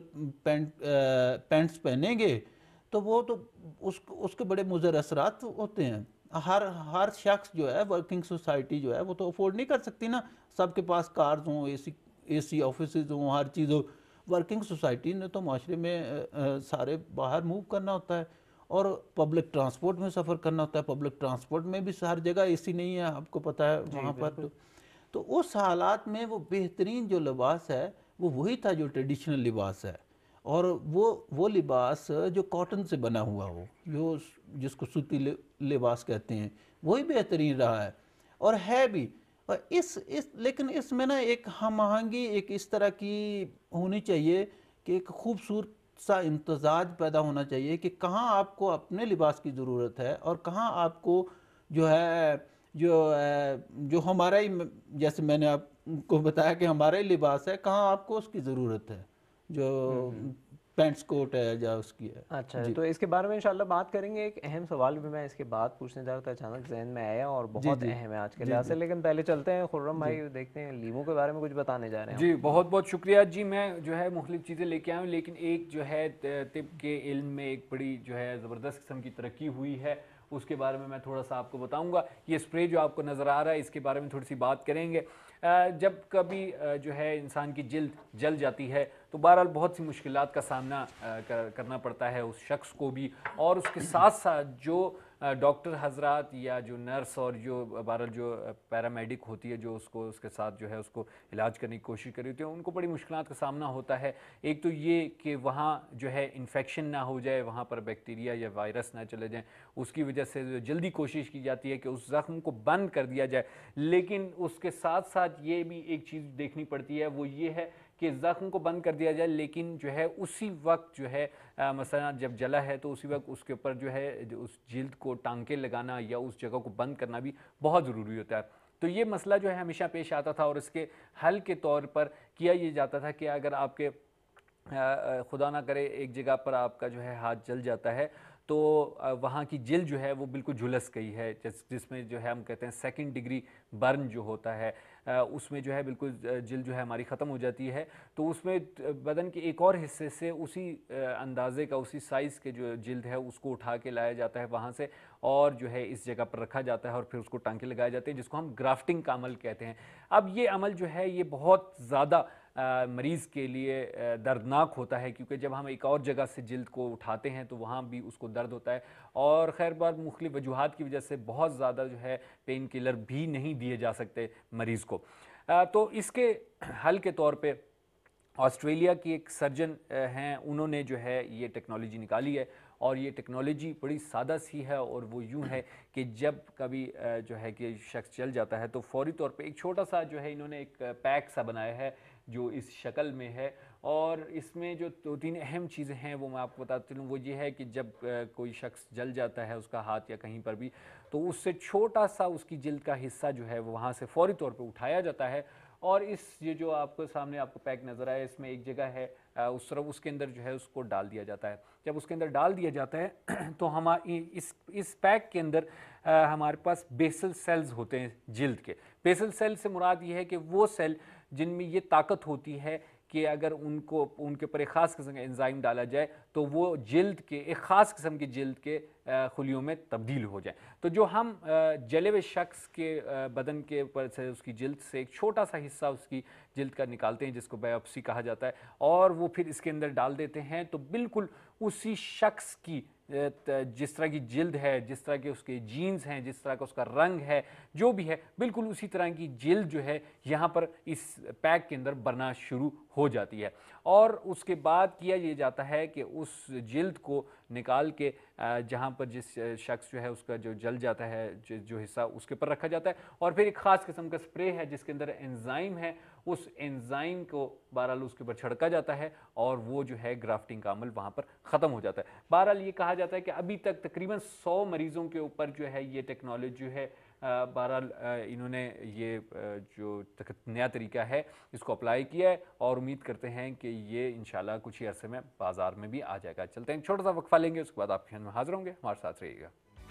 پینٹس پہنیں گے تو وہ تو اس کے بڑے مضر اثرات ہوتے ہیں. ہر شخص جو ہے، ورکنگ سوسائٹی جو ہے وہ تو افورڈ نہیں کر سکتی نا، سب کے پاس کارز ہوں، اے سی آفیسز ہوں، ہر چیز ہو. ورکنگ سوسائٹی نے تو معاشرے میں سارے باہر موو کرنا ہوتا ہے، اور پبلک ٹرانسپورٹ میں سفر کرنا ہوتا ہے. پبلک ٹرانسپورٹ میں بھی ہر جگہ اے سی نہیں ہے، آپ کو پتہ ہے وہاں پر. تو اس حالات میں وہ بہترین جو لباس ہے وہ وہی تھا جو ٹریڈیشنل لباس ہے، اور وہ لباس جو کاٹن سے بنا ہوا ہو، جس کو سوتی لباس کہتے ہیں، وہی بہترین رہا ہے اور ہے بھی. اور لیکن اس میں نا ایک ہم آہنگی ایک اس طرح کی ہونی چاہیے کہ ایک خوبصورت سا امتزاج پیدا ہونا چاہیے کہ کہاں آپ کو اپنے لباس کی ضرورت ہے اور کہاں آپ کو جو ہے جو ہمارا ہی، جیسے میں نے آپ کو بتایا کہ ہمارا ہی لباس ہے، کہاں آپ کو اس کی ضرورت ہے، جو پینٹس کوٹ ہے یا اس کی ہے. اچھا، تو اس کے بارے میں انشاءاللہ بات کریں گے. ایک اہم سوال بھی میں اس کے بعد پوچھنے جا رہا تھا، اچانک ذہن میں آیا اور بہت اہم ہے آج کے لحاظ سے. لیکن پہلے چلتے ہیں خرم بھائی، دیکھتے ہیں لیمو کے بارے میں کچھ بتانے جا رہے ہیں. جی بہت بہت شکریہ جی. میں جو ہے مختلف چیزیں لے کے آیا ہوں، لیکن ایک جو ہے طب کے علم میں ایک بڑی جو ہے زبردست قسم کی ترقی ہوئی ہے، اس کے بارے میں تھوڑا سا آپ کو بتاؤں گا. یہ اسپرے جو آپ کو نظر آ رہا ہے، اس کے بارے میں تھوڑی سی بات کریں گے. جب کبھی جو ہے انسان کی جلد جل جاتی ہے تو بہرحال بہت سی مشکلات کا سامنا کرنا پڑتا ہے اس شخص کو بھی، اور اس کے ساتھ ساتھ جو ڈاکٹر حضرات یا جو نرس اور جو بہرحال جو پیرامیڈک ہوتی ہے، جو اس کے ساتھ جو ہے اس کو علاج کرنے کی کوشش کر رہی ہوتی ہے، ان کو بڑی مشکلات کا سامنا ہوتا ہے. ایک تو یہ کہ وہاں جو ہے انفیکشن نہ ہو جائے، وہاں پر بیکٹیریا یا وائرس نہ چلے جائیں، اس کی وجہ سے جلدی کوشش کی جاتی ہے کہ اس زخم کو بند کر دیا جائے. لیکن اس کے ساتھ ساتھ یہ بھی ایک چیز دیکھنی پڑتی ہے، وہ یہ ہے کہ زخم کو بند کر دیا جائے، لیکن جو ہے اسی وقت جو ہے مثلا جب جلا ہے تو اسی وقت اس کے اوپر جو ہے اس جلد کو ٹانکے لگانا یا اس جگہ کو بند کرنا بھی بہت ضروری ہوتا ہے. تو یہ مسئلہ جو ہے ہمیشہ پیش آتا تھا، اور اس کے حل کے طور پر کیا یہ جاتا تھا کہ اگر آپ کے خدا نہ کرے ایک جگہ پر آپ کا جو ہے ہاتھ جل جاتا ہے تو وہاں کی جلد جو ہے وہ بالکل جھلس گئی ہے، جس میں جو ہے ہم کہتے ہیں سیکنڈ ڈگری برن جو ہوتا ہے، اس میں جو ہے بالکل جلد جو ہے ہماری ختم ہو جاتی ہے. تو اس میں بدن کے ایک اور حصے سے اسی اندازے کا، اسی سائز کے جو جلد ہے اس کو اٹھا کے لایا جاتا ہے وہاں سے، اور جو ہے اس جگہ پر رکھا جاتا ہے اور پھر اس کو ٹانکے لگائے جاتے ہیں، جس کو ہم گرافٹنگ کا عمل کہتے ہیں. اب یہ عمل جو ہے یہ بہت زیادہ مریض کے لیے دردناک ہوتا ہے، کیونکہ جب ہم ایک اور جگہ سے جلد کو اٹھاتے ہیں تو وہاں بھی اس کو درد ہوتا ہے، اور خیر بات مختلف وجوہات کی وجہ سے بہت زیادہ جو ہے پین کلر بھی نہیں دیے جا سکتے مریض کو. تو اس کے حل کے طور پہ آسٹریلیا کی ایک سرجن ہیں، انہوں نے جو ہے یہ ٹیکنالوجی نکالی ہے، اور یہ ٹیکنالوجی بڑی سادہ سی ہے، اور وہ یوں ہے کہ جب کبھی جو ہے کہ شخص چل جاتا ہے تو فوری طور پہ ایک چھوٹا سا جو ہے انہوں نے ایک پیک سا بنایا ہے جو اس شکل میں ہے، اور اس میں جو 2-3 اہم چیزیں ہیں وہ میں آپ کو بتاتا ہوں. وہ یہ ہے کہ جب کوئی شخص جل جاتا ہے اس کا ہاتھ یا کہیں پر بھی، تو اس سے چھوٹا سا اس کی جلد کا حصہ جو ہے وہ وہاں سے فوری طور پہ اٹھایا جاتا ہے، اور یہ جو آپ کو سامنے آپ کو پیک نظر آیا، اس میں ایک جگہ ہے اس طرف، اس کے اندر جو ہے اس کو ڈال دیا جاتا ہے. جب اس کے اندر ڈال دیا جاتا ہے تو اس پیک کے اندر ہمارے پاس بیسل سیلز ہوتے ہیں جلد کے. بیسل سیل سے مراد یہ ہے کہ وہ سیل جن میں یہ طاقت ہوتی ہے کہ اگر ان کے اوپر ایک خاص قسم کا انزائم ڈالا جائے تو وہ جلد کے ایک خاص قسم کی جلد کے خلیوں میں تبدیل ہو جائیں. تو جو ہم جلے ہوئے شخص کے بدن کے اوپر سے اس کی جلد سے ایک چھوٹا سا حصہ اس کی جلد کا نکالتے ہیں، جس کو بایوپسی کہا جاتا ہے، اور وہ پھر اس کے اندر ڈال دیتے ہیں، تو بالکل اسی شخص کی جس طرح کی جلد ہے، جس طرح کے اس کے جینز ہیں، جس طرح کا اس کا رنگ ہے، جو بھی ہے، بالکل اسی طرح کی جلد جو ہے یہاں پر اس پیک کے اندر بننا شروع ہو جاتی ہے. اور اس کے بعد کیا یہ جاتا ہے کہ اس جلد کو نکال کے جہاں پر جس شخص جو ہے اس کا جو جل جاتا ہے جو حصہ، اس کے پر رکھا جاتا ہے، اور پھر ایک خاص قسم کا سپرے ہے جس کے اندر انزائم ہے، उस एंजाइम को बहरहाल उसके ऊपर छिड़का जाता है और वो जो है ग्राफ्टिंग का अमल वहाँ पर ख़त्म हो जाता है। बहरहाल ये कहा जाता है कि अभी तक तकरीबन 100 मरीज़ों के ऊपर जो है ये टेक्नोलॉजी जो है बहरहाल इन्होंने ये जो नया तरीका है इसको अप्लाई किया है और उम्मीद करते हैं कि ये इंशाल्लाह कुछ ही अरसे में बाज़ार में भी आ जाएगा। चलते हैं, छोटा सा वक्फा लेंगे, उसके बाद आपके खिदमत में हाजिर होंगे, हमारे साथ रहिएगा।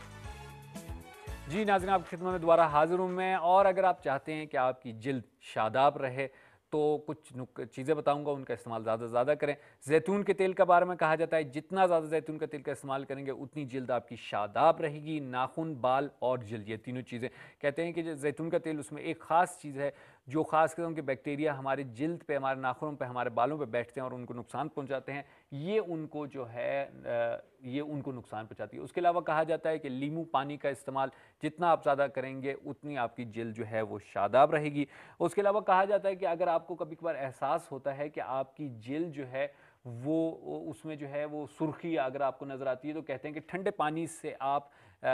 जी नाज़रीन, आपकी खिदमत में दोबारा हाजिर हूँ मैं। और अगर आप चाहते हैं कि आपकी जिल्द शादाब रहे तो कुछ चीज़ें बताऊंगा, उनका इस्तेमाल ज़्यादा से ज़्यादा करें। जैतून के तेल के बारे में कहा जाता है जितना ज़्यादा जैतून का तेल का इस्तेमाल करेंगे उतनी जिल्द आपकी शादाब रहेगी। नाखून, बाल और जिल्द, ये तीनों चीज़ें कहते हैं कि जैतून का तेल उसमें एक ख़ास चीज़ है जो ख़ास किस्म के बैक्टीरिया हमारे जिल्द पे, हमारे नाखूनों पे, हमारे बालों पे बैठते हैं और उनको नुकसान पहुंचाते हैं, ये उनको जो है ये उनको नुकसान पहुंचाती है। उसके अलावा कहा जाता है कि लीमू पानी का इस्तेमाल जितना आप ज़्यादा करेंगे उतनी आपकी जिल्द जो है वो शादाब रहेगी। उसके अलावा कहा जाता है कि अगर आपको कभी कभार एहसास होता है कि आपकी जिल्द जो है वो उसमें जो है वो सुर्खी अगर आपको नज़र आती है तो कहते हैं कि ठंडे पानी से आप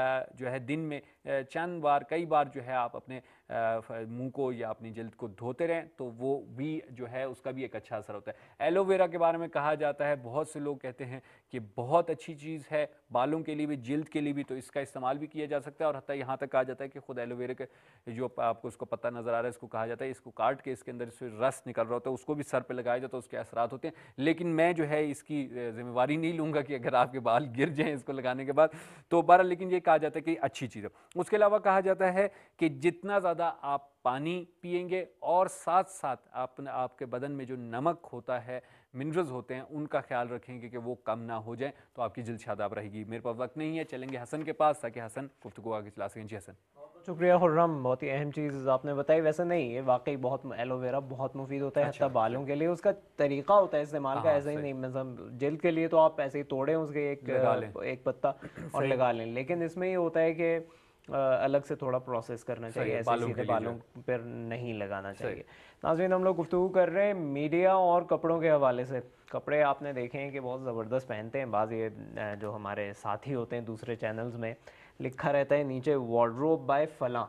जो है दिन में चंद बार, कई बार जो है आप अपने मुंह को या अपनी जिल्द को धोते रहें तो वो भी जो है उसका भी एक अच्छा असर होता है। एलोवेरा के बारे में कहा जाता है, बहुत से लोग कहते हैं कि बहुत अच्छी चीज़ है बालों के लिए भी, जिल्द के लिए भी, तो इसका इस्तेमाल भी किया जा सकता है। और हत्ता यहाँ तक कहा जाता है कि खुद एलोवेरा के जो आपको उसको पत्ता नज़र आ रहा है इसको कहा जाता है इसको काट के इसके अंदर से रस निकल रहा होता है उसको भी सर पर लगाया जाता है, उसके असरात होते हैं। लेकिन मैं जो है इसकी जिम्मेवारी नहीं लूँगा कि अगर आपके बाल गिर जाएँ इसको लगाने के बाद, तो बहरहाल लेकिन ये कहा जाता है कि अच्छी चीज़ है। उसके अलावा कहा जाता है कि जितना ज़्यादा आप पानी पिएंगे और साथ साथ आपके बदन में जो नमक होता है, मिनरल्स होते हैं, उनका ख्याल रखेंगे कि वो कम ना हो जाए तो आपकी जिल्द शादाब रहेगी। मेरे पास वक्त नहीं है, चलेंगे हसन के पास ताकि हसन गुफ्तगू आगे चला सकें। जी हसन। शुक्रिया खुर्रम, बहुत ही अहम चीज़ आपने बताई। वैसे नहीं, ये वाकई बहुत, एलोवेरा बहुत मुफीद होता है, हत्ता बालों के लिए उसका तरीका होता है इस्तेमाल का, ऐसा ही नहीं मतलब जिल्द के लिए तो आप ऐसे ही तोड़ें उसके एक पत्ता और लगा लें, लेकिन इसमें ये होता है कि अलग से थोड़ा प्रोसेस करना चाहिए, ऐसे सीधे बालों पर नहीं लगाना चाहिए। नाज़रीन, हम लोग गुफ्तगू कर रहे हैं मीडिया और कपड़ों के हवाले से। कपड़े आपने देखे हैं कि बहुत ज़बरदस्त पहनते हैं बाज़, ये जो हमारे साथी होते हैं दूसरे चैनल्स में लिखा रहता है नीचे वार्डरोब बाय फलां,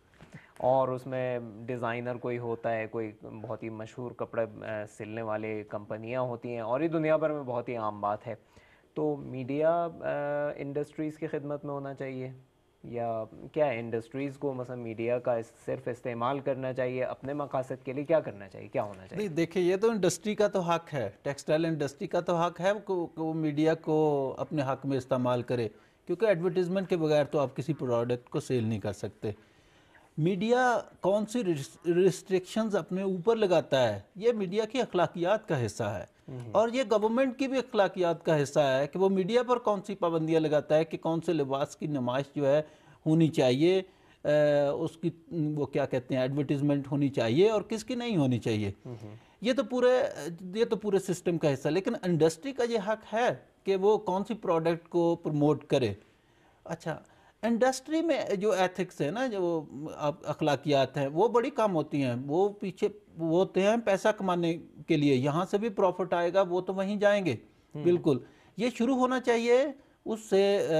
और उसमें डिज़ाइनर कोई होता है, कोई बहुत ही मशहूर कपड़े सिलने वाले कंपनियां होती हैं, और ये दुनिया भर में बहुत ही आम बात है। तो मीडिया इंडस्ट्रीज़ की खिदमत में होना चाहिए या क्या इंडस्ट्रीज़ को मतलब मीडिया का सिर्फ इस्तेमाल करना चाहिए अपने मकासद के लिए, क्या करना चाहिए, क्या होना चाहिए? नहीं, देखिए ये तो इंडस्ट्री का तो हक है, टेक्सटाइल इंडस्ट्री का तो हक है वो मीडिया को अपने हक में इस्तेमाल करे, क्योंकि एडवर्टीज़मेंट के बगैर तो आप किसी प्रोडक्ट को सेल नहीं कर सकते। मीडिया कौन सी रिस्ट्रिक्शंस अपने ऊपर लगाता है, ये मीडिया की अखलाकियात का हिस्सा है, और ये गवर्नमेंट की भी अखलाकियात का हिस्सा है कि वो मीडिया पर कौन सी पाबंदियां लगाता है कि कौन से लिबास की नुमाइश जो है होनी चाहिए, उसकी वो क्या कहते हैं एडवर्टीज़मेंट होनी चाहिए और किसकी नहीं होनी चाहिए। ये तो पूरे सिस्टम का हिस्सा। लेकिन इंडस्ट्री का ये हक है कि वो कौन सी प्रोडक्ट को प्रमोट करे। अच्छा, इंडस्ट्री में जो एथिक्स है ना, जो अखलाकियात हैं, वो बड़ी कम होती हैं। वो पीछे वो होते हैं पैसा कमाने के लिए, यहाँ से भी प्रॉफिट आएगा वो तो वहीं जाएंगे। बिल्कुल, ये शुरू होना चाहिए उससे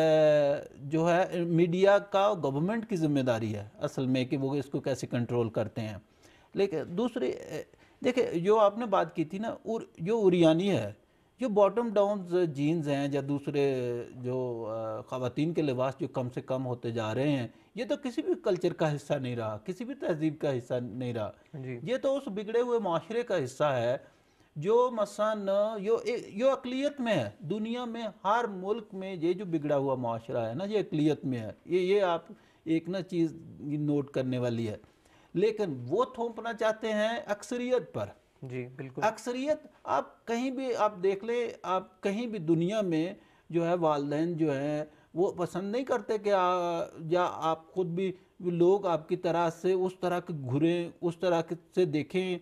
जो है मीडिया का, गवर्नमेंट की जिम्मेदारी है असल में कि वो इसको कैसे कंट्रोल करते हैं। लेकिन दूसरी देखिए जो आपने बात की थी ना, जो उरियानी है, जो बॉटम डाउन जीन्स हैं या दूसरे जो ख़वातीन के लिबास जो कम से कम होते जा रहे हैं, ये तो किसी भी कल्चर का हिस्सा नहीं रहा, किसी भी तहजीब का हिस्सा नहीं रहा। ये तो उस बिगड़े हुए माशरे का हिस्सा है जो मसान यो अक़लियत में है। दुनिया में हर मुल्क में ये जो बिगड़ा हुआ माशरा है ना, ये अक़लियत में है। ये आप एक ना चीज़ नोट करने वाली है। लेकिन वो थोपना चाहते हैं अक्सरियत पर। जी बिल्कुल, अक्सरियत आप कहीं भी आप देख लें, आप कहीं भी दुनिया में जो है वालिदैन जो हैं वो पसंद नहीं करते कि या आप खुद भी लोग आपकी तरह से उस तरह के घुरें, उस तरह से देखें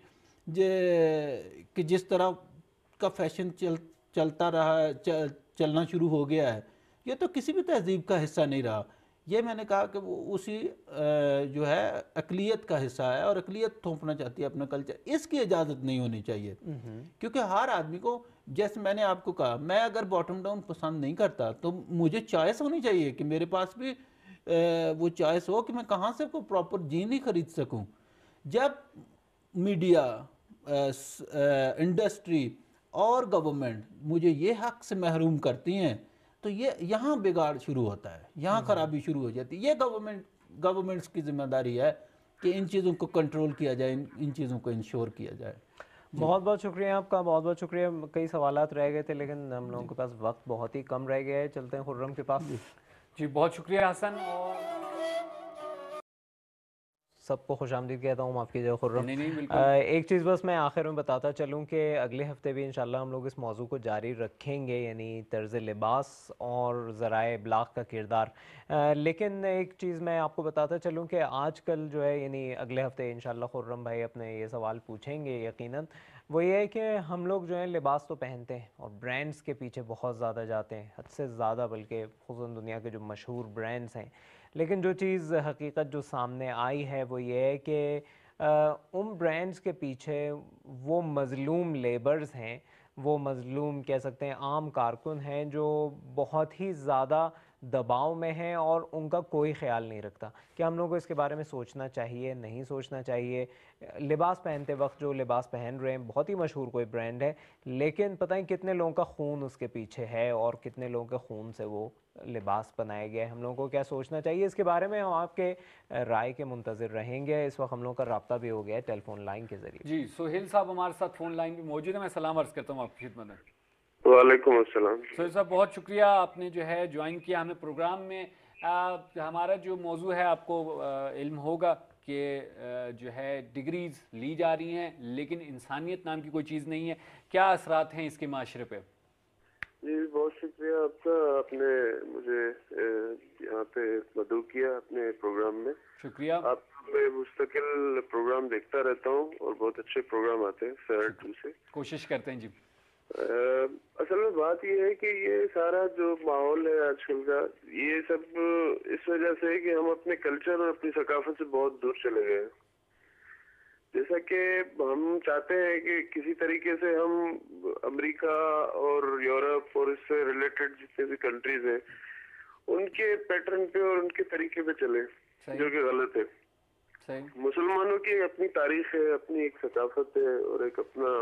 कि जिस तरह का फैशन चलता रहा, चलना शुरू हो गया है। ये तो किसी भी तहजीब का हिस्सा नहीं रहा। ये मैंने कहा कि वो उसी जो है अक़लियत का हिस्सा है, और अक़लियत थोपना चाहती है अपना कल्चर। इसकी इजाज़त नहीं होनी चाहिए, क्योंकि हर आदमी को, जैसे मैंने आपको कहा, मैं अगर बॉटम डाउन पसंद नहीं करता तो मुझे चॉइस होनी चाहिए कि मेरे पास भी वो चॉइस हो कि मैं कहाँ से कोई प्रॉपर जीन ही खरीद सकूँ। जब मीडिया, इंडस्ट्री और गवर्नमेंट मुझे ये हक से महरूम करती हैं, तो ये यहाँ बिगाड़ शुरू होता है, यहाँ खराबी शुरू हो जाती है। ये गवर्नमेंट्स की जिम्मेदारी है कि इन चीज़ों को कंट्रोल किया जाए, इन चीज़ों को इंश्योर किया जाए। बहुत बहुत शुक्रिया आपका, बहुत बहुत शुक्रिया। कई सवालात रह गए थे लेकिन हम लोगों के पास वक्त बहुत ही कम रह गया है। चलते हैं खुर्रम के पास। जी बहुत शुक्रिया हसन, और सबको खुशामदीद कहता हूँ, माफ़ कीजिएगा खुर्रम। नहीं बिल्कुल। एक चीज़ बस मैं आखिर में बताता चलूँ कि अगले हफ्ते भी इंशाल्लाह हम लोग इस मौजू को जारी रखेंगे, यानी तर्ज़ लिबास और ज़राए इब्लाग़ का किरदार। लेकिन एक चीज़ मैं आपको बताता चलूँ कि आजकल जो है, यानी अगले हफ्ते इंशाल्लाह खुर्रम भाई अपने ये सवाल पूछेंगे यकीनन, वो ये है कि हम लोग जो है लिबास तो पहनते हैं और ब्रांड्स के पीछे बहुत ज़्यादा जाते हैं, हद से ज़्यादा, बल्कि ख़ुसूसन दुनिया के जो मशहूर ब्रांड्स हैं। लेकिन जो चीज़ हकीकत जो सामने आई है वो ये है कि उन ब्रांड्स के पीछे वो मज़लूम लेबर्स हैं, वो मज़लूम कह सकते हैं आम कारकुन हैं जो बहुत ही ज़्यादा दबाव में हैं और उनका कोई ख्याल नहीं रखता। क्या हम लोगों को इसके बारे में सोचना चाहिए, नहीं सोचना चाहिए? लिबास पहनते वक्त जो लिबास पहन रहे हैं, बहुत ही मशहूर कोई ब्रांड है, लेकिन पता नहीं कितने लोगों का खून उसके पीछे है और कितने लोगों के खून से वो लिबास बनाया गया है। हम लोगों को क्या सोचना चाहिए इसके बारे में? हम आपके राय के मुंतज़िर रहेंगे। इस वक्त हम लोग का रब्ता भी हो गया है टेलीफोन लाइन के ज़रिए। जी सोहेल साहब हमारे साथ फ़ोन लाइन पे मौजूद है, मैं सलाम अर्ज़ करता हूँ आपकी खिदमत में। वालेकुम अस्सलाम। सोहेल साहब बहुत शुक्रिया, आपने जो है ज्वाइन किया हमें प्रोग्राम में। हमारा जो मौजू है आपको इल्म होगा कि जो है डिग्रीज़ ली जा रही हैं लेकिन इंसानियत नाम की कोई चीज़ नहीं है। क्या असरात हैं इसके माशरे पे? जी बहुत शुक्रिया आपका, आपने मुझे यहाँ पे मदऊ किया अपने प्रोग्राम में। शुक्रिया। आप मैं मुस्तकिल प्रोग्राम देखता रहता हूँ और बहुत अच्छे प्रोग्राम आते हैं शहर 2 से। कोशिश करते हैं जी। असल में बात ये है कि ये सारा जो माहौल है आजकल का, ये सब इस वजह से है कि हम अपने कल्चर और अपनी सकाफत से बहुत दूर चले गए हैं। जैसा कि हम चाहते हैं कि किसी तरीके से हम अमेरिका और यूरोप और इससे रिलेटेड जितने भी कंट्रीज हैं उनके पैटर्न पे और उनके तरीके पे चले, जो कि गलत है। सही। मुसलमानों की अपनी तारीख है, अपनी एक सकाफत है और एक अपना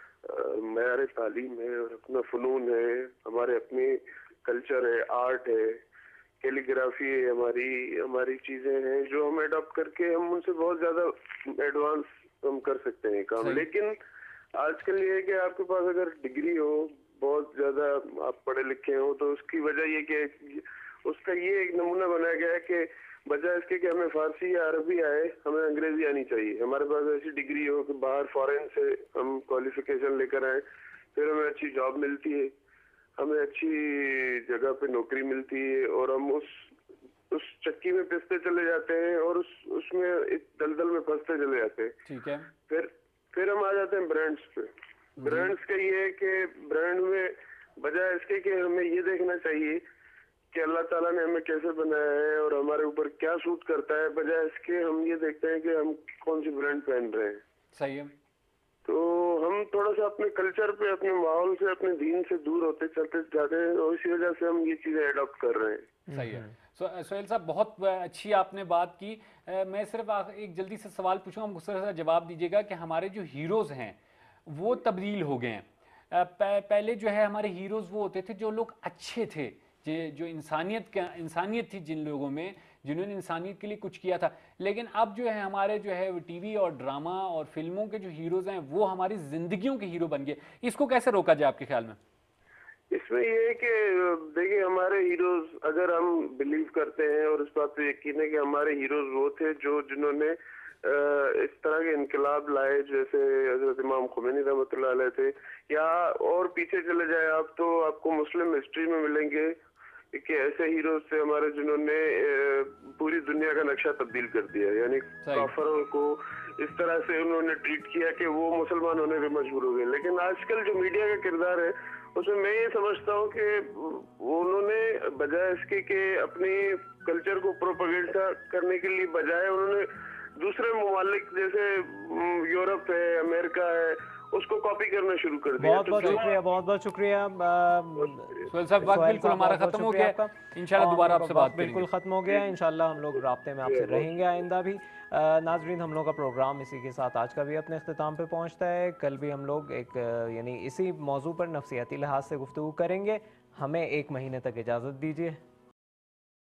मयार तालीम है और अपना फ़नून है, हमारे अपनी कल्चर है, आर्ट है, कैलीग्राफी है, हमारी चीज़ें हैं जो हम एडॉप्ट करके हम उनसे बहुत ज़्यादा एडवांस हम कर सकते हैं काम। लेकिन आजकल ये है कि आपके पास अगर डिग्री हो, बहुत ज़्यादा आप पढ़े लिखे हो, तो उसकी वजह ये कि उसका ये एक नमूना बनाया गया है कि बजाय इसके कि हमें फारसी या अरबी आए, हमें अंग्रेजी आनी चाहिए। हमारे पास ऐसी डिग्री हो कि बाहर फॉरेन से हम क्वालिफिकेशन लेकर आए, फिर हमें अच्छी जॉब मिलती है, हमें अच्छी जगह पे नौकरी मिलती है और हम उस चक्की में पिसते चले जाते हैं और उसमें एक दलदल में फंसते चले जाते हैं। ठीक है। फिर हम आ जाते हैं ब्रांड्स पे। ब्रांड्स का ये है कि ब्रांड में बजाय इसके कि हमें ये देखना चाहिए कि अल्लाह ताला ने हमें कैसे बनाया है और हमारे ऊपर क्या सूट करता है, बजाय इसके हम ये देखते हैं कि हम कौन सी ब्रांड पहन रहे हैं। सही है। तो हम थोड़ा सा अपने कल्चर पे, अपने माहौल से, अपने दीन से दूर होते चलते जाते हैं और इसी वजह से हम ये चीजें एडॉप्ट कर रहे हैं। सही है। सोहेल साहब बहुत अच्छी आपने बात की। मैं सिर्फ एक जल्दी से सवाल पूछूंगा, मुख्तसर सा जवाब दीजिएगा कि हमारे जो हीरोज़ हैं वो तब्दील हो गए हैं। पहले जो है हमारे हीरोज़ वो होते थे जो लोग अच्छे थे, जो इंसानियत थी जिन लोगों में, जिन्होंने इंसानियत के लिए कुछ किया था। लेकिन अब जो है हमारे जो है टीवी और ड्रामा और फिल्मों के जो हीरोज़ हैं वो हमारी ज़िंदगियों के हीरो बन गए। इसको कैसे रोका जाए आपके ख्याल में? इसमें ये है कि देखिए, हमारे हीरोज, अगर हम बिलीव करते हैं और इस बात पे यकीन है कि हमारे हीरोज वो थे जिन्होंने इस तरह के इनकलाब लाए, जैसे हज़रत इमाम खुमैनी रहमतुल्लाह अलैह थे, या और पीछे चले जाए आप तो आपको मुस्लिम हिस्ट्री में मिलेंगे कि ऐसे हीरोज थे हमारे जिन्होंने पूरी दुनिया का नक्शा तब्दील कर दिया। यानी काफिरों को इस तरह से उन्होंने ट्रीट किया कि वो मुसलमान होने पे मजबूर हो गए। लेकिन आजकल जो मीडिया का किरदार है उसमें मैं ये समझता हूँ कि उन्होंने बजाय इसके कि अपनी कल्चर को प्रोपेगेंडा करने के लिए बजाय उन्होंने दूसरे ममालिक जैसे यूरोप है, अमेरिका है, اس کو کاپی کرنا شروع کر دیا. بہت بہت شکریہ, بہت بہت شکریہ سہیل صاحب. وقت بالکل ہمارا ختم ہو گیا, انشاءاللہ دوبارہ آپ سے بات کریں گے. بالکل ختم ہو گیا, انشاءاللہ ہم لوگ رابطے میں آپ سے رہیں گے آئندہ بھی. ناظرین, ہم لوگ کا پروگرام اسی کے ساتھ آج کا بھی اپنے اختتام پہ پہنچتا ہے. کل بھی ہم لوگ ایک یعنی اسی موضوع پر نفسیاتی لحاظ سے گفتگو کریں گے. ہمیں 1 مہینے تک اجازت دیجیے.